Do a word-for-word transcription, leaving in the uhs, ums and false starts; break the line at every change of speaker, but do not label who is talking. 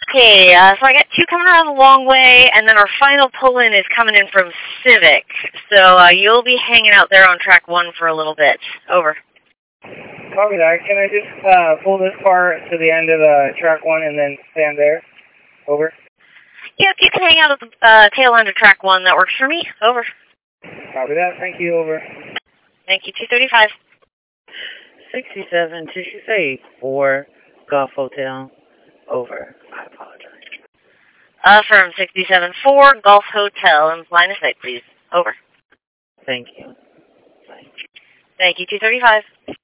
Okay, uh, so I got two coming around the long way, and then our final pull-in is coming in from Civic. So uh, you'll be hanging out there on track one for a little bit. Over.
Copy that. Can I just uh, pull this car to the end of the track one and then stand there? Over.
Yep, you can hang out at the uh, tail end of track one. That works for me. Over.
Copy that. Thank you. Over.
Thank you, two thirty-five.
sixty-seven to say four Golf Hotel. Over. I apologize.
Uh, firm sixty-seven four Golf Hotel. And line of sight, please. Over.
Thank you.
Thank you, two thirty-five.